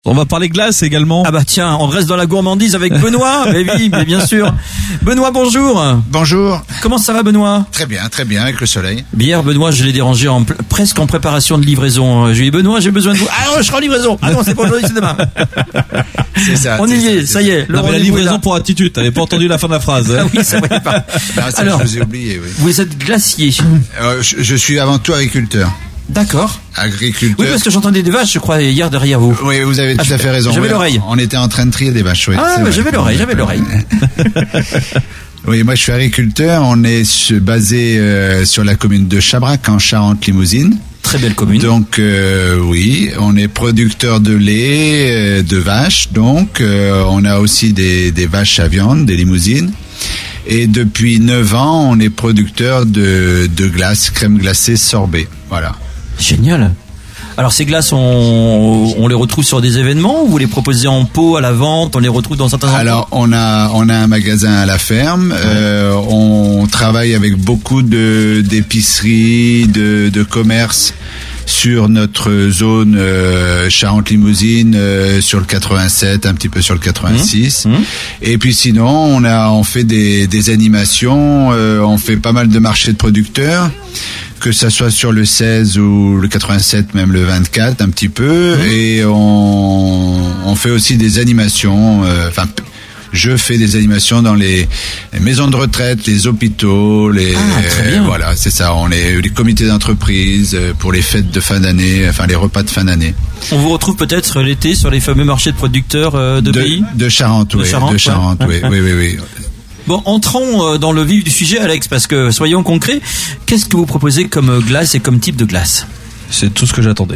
On va parler glace également. Ah bah tiens, on reste dans la gourmandise avec Benoît. Mais oui, mais bien sûr. Benoît, bonjour. Bonjour. Comment ça va, Benoît? Très bien, avec le soleil. Hier, Benoît, je l'ai dérangé presque en préparation de livraison. Je lui ai dit, Benoît, j'ai besoin de vous. Ah non, je serai en livraison. Ah non, c'est pas aujourd'hui, c'est demain. C'est ça. On y est, ça y est. Non, mais la livraison pour attitude, t'avais pas entendu la fin de la phrase. Ah oui, ça voyait pas. Alors, je vous ai oublié, oui. Vous êtes glacier. Je suis avant tout agriculteur. D'accord. Agriculteur. Oui, parce que j'entendais des vaches, je crois, hier derrière vous. Oui, vous avez tout à fait raison. J'avais l'oreille. On était en train de trier des vaches, oui. Ah, bah, j'avais l'oreille. Oui, moi je suis agriculteur. On est basé sur la commune de Chabrac, en Charente-Limousine. Très belle commune. Donc oui, on est producteur de lait, de vaches. Donc on a aussi des vaches à viande, des limousines. Et depuis 9 ans, on est producteur de glace, crème glacée sorbet. Voilà. Génial. Alors ces glaces, on les retrouve sur des événements ou vous les proposez en pot à la vente? On les retrouve dans certains endroits? Alors on a un magasin à la ferme. On travaille avec beaucoup d'épiceries, de commerces sur notre zone Charente-Limousine, sur le 87, un petit peu sur le 86. Et puis sinon, on fait des animations, on fait pas mal de marchés de producteurs, que ça soit sur le 16 ou le 87, même le 24, un petit peu. Et on fait aussi des animations, je fais des animations dans les maisons de retraite, les hôpitaux, voilà, c'est ça. On est les comités d'entreprise pour les fêtes de fin d'année, les repas de fin d'année. On vous retrouve peut-être l'été sur les fameux marchés de producteurs de pays. De Charente, oui. De Charente, oui. Bon, entrons dans le vif du sujet, Alex, parce que soyons concrets. Qu'est-ce que vous proposez comme glace et comme type de glace? C'est tout ce que j'attendais.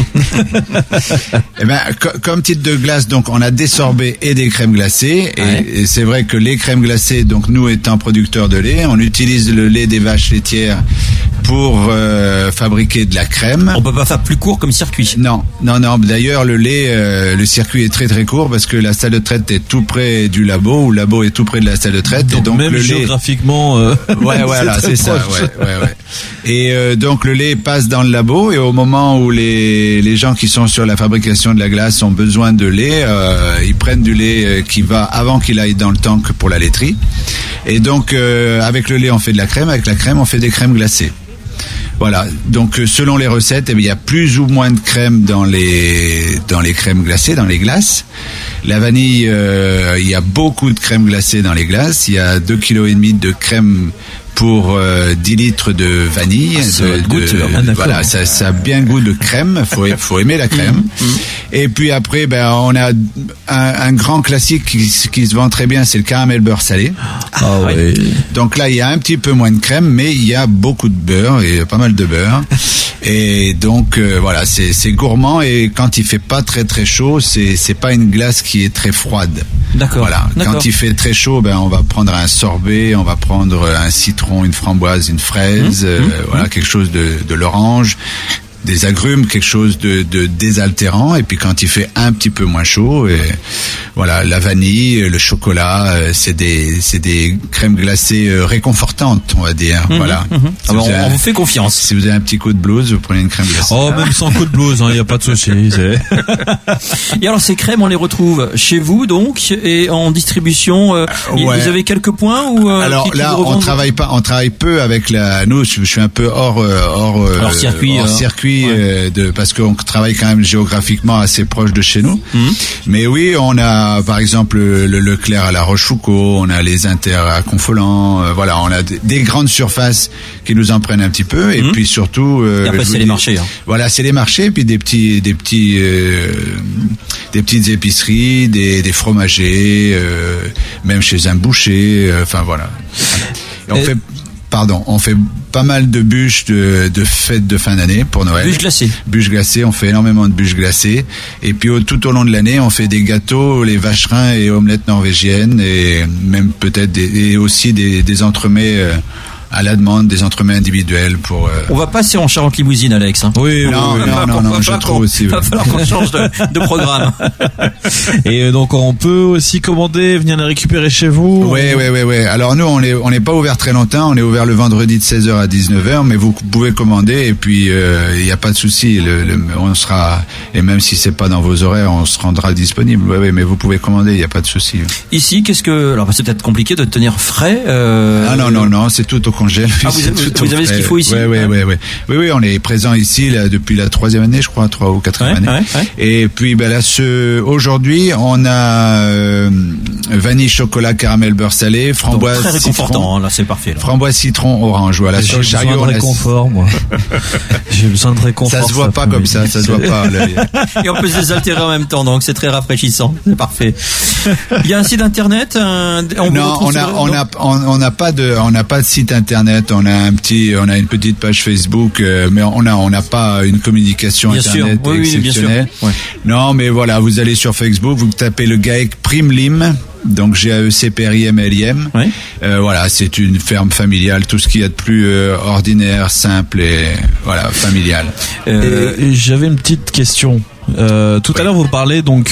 Eh ben, comme type de glace, donc, on a des sorbets et des crèmes glacées. Et c'est vrai que les crèmes glacées, donc, nous étant producteurs de lait, on utilise le lait des vaches laitières pour fabriquer de la crème. On peut pas faire plus court comme circuit. Non. D'ailleurs, le lait, le circuit est très très court parce que la salle de traite est tout près du labo, ou le labo est tout près de la salle de traite. Donc, et donc même le géographiquement. Ouais, voilà, c'est ça. Ouais. Et donc le lait passe dans le labo, et au moment où les gens qui sont sur la fabrication de la glace ont besoin de lait, ils prennent du lait qui va avant qu'il aille dans le tank pour la laiterie. Et donc avec le lait on fait de la crème, avec la crème on fait des crèmes glacées. Voilà, donc selon les recettes, il y a plus ou moins de crème dans les crèmes glacées, dans les glaces. La vanille, il y a beaucoup de crème glacée dans les glaces. Il y a 2,5 kg de crème pour 10 litres de vanille. Voilà, ça a bien goût de crème. Faut aimer la crème. Et puis après, on a un grand classique qui se vend très bien, c'est le caramel beurre salé. Ah ouais. Donc là, il y a un petit peu moins de crème, mais il y a beaucoup de beurre, et pas mal de beurre. Et donc voilà, c'est gourmand, et quand il fait pas très très chaud, c'est pas une glace qui est très froide. D'accord. Voilà. Quand il fait très chaud, on va prendre un sorbet, on va prendre un citron, une framboise, une fraise, voilà, quelque chose de l'orange, des agrumes, quelque chose de désaltérant. Et puis quand il fait un petit peu moins chaud, et voilà, la vanille, le chocolat, c'est des crèmes glacées réconfortantes, on va dire. Voilà. Si on vous fait confiance. Si vous avez un petit coup de blues, vous prenez une crème glacée. Oh, même sans coup de blues, il n'y a pas de souci. Et alors ces crèmes, on les retrouve chez vous donc, et en distribution. Vous avez quelques points ou alors là, on travaille peu avec nous. Je suis un peu hors circuit. Parce qu'on travaille quand même géographiquement assez proche de chez nous. Mais oui, on a par exemple le Leclerc à La Rochefoucauld, on a les Inter à Confolens, voilà, on a des grandes surfaces qui nous en prennent un petit peu, et puis surtout et après c'est les marchés. Voilà, c'est les marchés, puis des petites épiceries, des fromagers, même chez un boucher, voilà. Et on fait pas mal de bûches de fêtes de fin d'année pour Noël. Bûches glacées, on fait énormément de bûches glacées. Et puis tout au long de l'année, on fait des gâteaux, les vacherins et omelettes norvégiennes, et même peut-être aussi des entremets à la demande des entremets individuels pour. On va passer en Charente-Limousine, Alex. Hein. Oui, non, je trouve aussi. Il va falloir qu'on change de programme. Et donc on peut aussi commander, venir les récupérer chez vous. Oui. Alors nous, on n'est pas ouvert très longtemps. On est ouvert le vendredi de 16h à 19h, mais vous pouvez commander et puis il n'y a pas de souci. On sera, et même si c'est pas dans vos horaires, on se rendra disponible. Oui, mais vous pouvez commander, il n'y a pas de souci. Ici, alors c'est peut-être compliqué de tenir frais. Non, c'est tout au congèle. Vous avez ce qu'il faut ici. Oui, on est présent ici là, depuis la 3e année, je crois, 3 ou 4e année. Ouais. Et puis là, aujourd'hui, on a vanille, chocolat, caramel, beurre salé, framboise, très réconfortant. Citron, là, c'est parfait. Là. Framboise, citron, orange. Voilà. J'ai besoin de réconfort, moi. J'ai besoin de réconfort. Ça se voit pas comme ça se voit pas. Et on peut se désaltérer en même temps, donc c'est très rafraîchissant. C'est parfait. Il y a un site internet. On n'a pas de site internet. On a une petite page Facebook, mais on n'a pas une communication bien internet sûr. exceptionnelle. Oui, bien sûr. Non, mais voilà, vous allez sur Facebook, vous tapez le GAEC Primelim. Donc GAECPRIMLIM. Oui. Voilà, c'est une ferme familiale, tout ce qu'il y a de plus ordinaire, simple et voilà, familial. Et j'avais une petite question. Tout à l'heure, vous parlez donc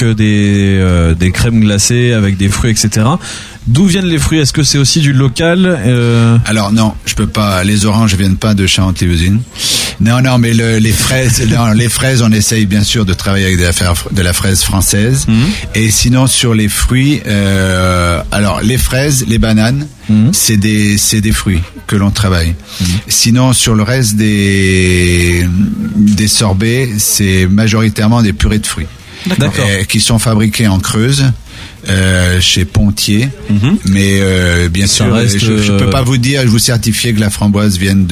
des crèmes glacées avec des fruits, etc. D'où viennent les fruits? Est-ce que c'est aussi du local? Alors non, je peux pas. Les oranges viennent pas de Charente-Limousine. Non, mais les fraises, on essaye bien sûr de travailler avec de la fraise française. Et sinon sur les fruits, alors les fraises, les bananes, c'est des fruits que l'on travaille. Sinon sur le reste des sorbets, c'est majoritairement des purées de fruits. D'accord. Qui sont fabriquées en Creuse. Chez Pontier, mais bien sûr, je peux pas vous dire, je vous certifier que la framboise vienne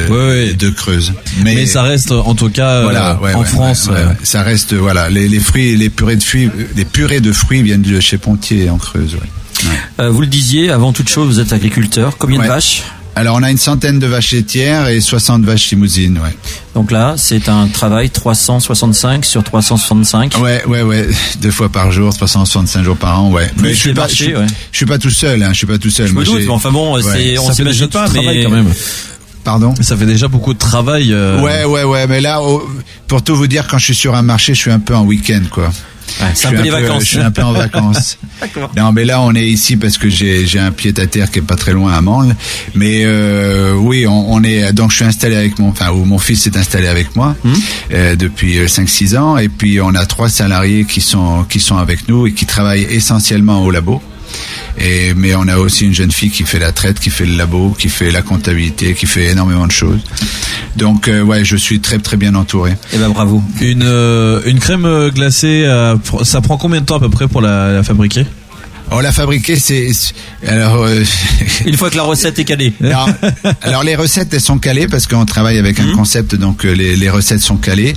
de Creuse. Mais ça reste en tout cas en France. Ça reste les fruits, les purées de fruits viennent de chez Pontier en Creuse. Vous le disiez, avant toute chose, vous êtes agriculteur. Combien de vaches? Alors on a une centaine de vaches laitières et 60 vaches limousines, ouais. Donc là, c'est un travail 365 sur 365. Ouais. 2 fois par jour, 365 jours par an, ouais. Mais je suis pas tout seul, hein. Je suis pas tout seul. Je me doute, mais enfin bon, on s'imagine pas, mais quand même. Pardon? Ça fait déjà beaucoup de travail. Ouais, mais là, pour tout vous dire, quand je suis sur un marché, je suis un peu en week-end, quoi. Ouais, c'est un peu les vacances. Je suis un peu en vacances. D'accord. Non, mais là, on est ici parce que j'ai un pied-à-terre qui est pas très loin à Mansle. Mais oui, on est. Donc, je suis installé avec mon fils s'est installé avec moi depuis 5-6 ans. Et puis, on a 3 salariés qui sont avec nous et qui travaillent essentiellement au labo. Mais on a aussi une jeune fille qui fait la traite, qui fait le labo, qui fait la comptabilité, qui fait énormément de choses. Donc je suis très très bien entouré. Eh ben bravo. Une crème glacée, ça prend combien de temps à peu près pour la fabriquer? Alors la fabriquer, une fois que la recette est calée. Non, alors les recettes elles sont calées parce qu'on travaille avec un concept, donc les recettes sont calées.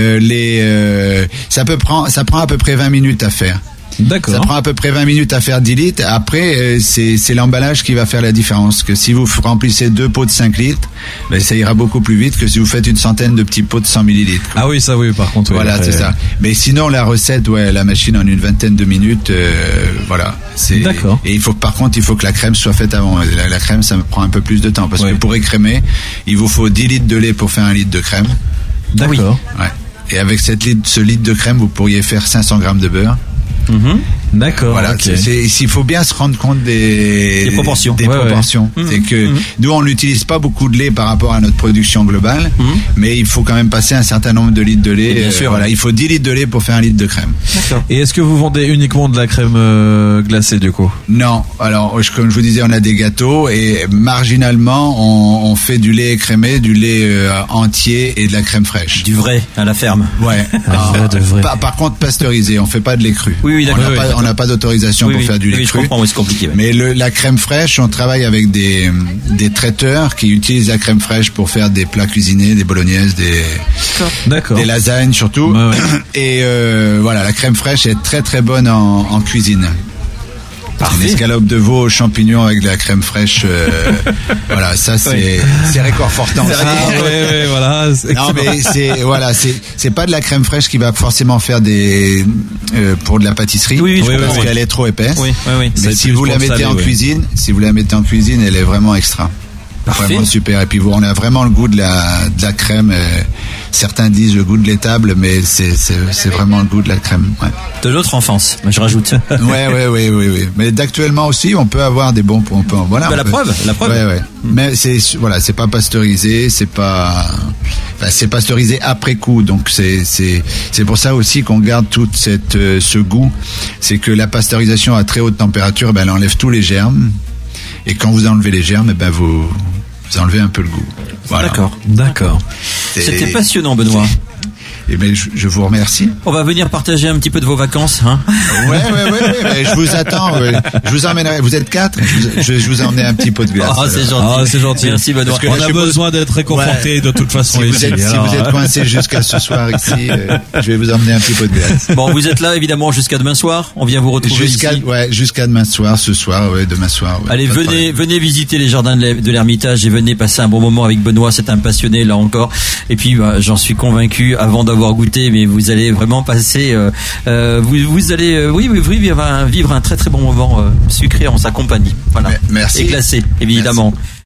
Ça prend à peu près 20 minutes à faire. D'accord. Ça prend à peu près 20 minutes à faire 10 litres. Après, c'est l'emballage qui va faire la différence. Que si vous remplissez 2 pots de 5 litres, ça ira beaucoup plus vite que si vous faites une centaine de petits pots de 100 millilitres. Ah oui, ça oui, par contre. Voilà, c'est ça. Mais sinon, la recette, la machine en une vingtaine de minutes, voilà. D'accord. Et par contre, il faut que la crème soit faite avant. La crème, ça me prend un peu plus de temps parce que pour écrémer, il vous faut 10 litres de lait pour faire 1 litre de crème. D'accord. Ouais. Et avec ce litre de crème, vous pourriez faire 500 grammes de beurre. D'accord. Voilà, okay. Il faut bien se rendre compte des proportions. C'est que nous, on n'utilise pas beaucoup de lait par rapport à notre production globale, mais il faut quand même passer un certain nombre de litres de lait. Bien sûr. Voilà, il faut 10 litres de lait pour faire 1 litre de crème. D'accord. Et est-ce que vous vendez uniquement de la crème glacée du coup? Non. Alors, comme je vous disais, on a des gâteaux et marginalement, on fait du lait écrémé, du lait entier et de la crème fraîche. Du vrai à la ferme. Ouais. De vrai. Par contre, pasteurisé. On fait pas de lait cru. Oui, d'accord. On n'a pas d'autorisation pour faire du lait cru. Je comprends, c'est compliqué. Ouais. Mais la crème fraîche, on travaille avec des traiteurs qui utilisent la crème fraîche pour faire des plats cuisinés, des bolognaises, des lasagnes surtout. Ouais. Et voilà, la crème fraîche est très très bonne en cuisine. Une escalope de veau aux champignons avec de la crème fraîche, voilà, ça c'est réconfortant. Voilà. Non mais c'est pas de la crème fraîche qui va forcément faire pour de la pâtisserie, parce qu'elle est trop épaisse. Oui. Mais si vous la mettez en cuisine, elle est vraiment extra. Vraiment super. Et puis on a vraiment le goût de la crème. Certains disent le goût de l'étable, mais c'est vraiment le goût de la crème. Ouais. De notre enfance, je rajoute. Oui. Mais d'actuellement aussi, on peut avoir des bons points. Voilà. La preuve. Ouais. Mais c'est pas pasteurisé, c'est pasteurisé après coup. Donc c'est pour ça aussi qu'on garde tout ce goût. C'est que la pasteurisation à très haute température, elle enlève tous les germes. Et quand vous enlevez les germes, vous enlevez un peu le goût. Voilà. D'accord. C'était passionnant, Benoît. Eh bien, je vous remercie. On va venir partager un petit peu de vos vacances, hein. Ouais. Je vous attends. Je vous emmènerai. Vous êtes 4. Je vous emmène un petit pot de glace. C'est gentil. Merci, Benoît. On a besoin d'être réconforté de toute façon. Si vous êtes coincé jusqu'à ce soir ici, je vais vous emmener un petit pot de glace. Bon, vous êtes là évidemment jusqu'à demain soir. On vient vous retrouver ici. Jusqu'à demain soir, demain soir. Ouais, allez, venez visiter les jardins de l'Ermitage et venez passer un bon moment avec Benoît. C'est un passionné là encore. Et puis, j'en suis convaincu, avant d'avoir goûté, mais vous allez vraiment passer, vous allez vivre un très très bon moment sucré en sa compagnie. Voilà. Merci. Et glacé, évidemment. Merci.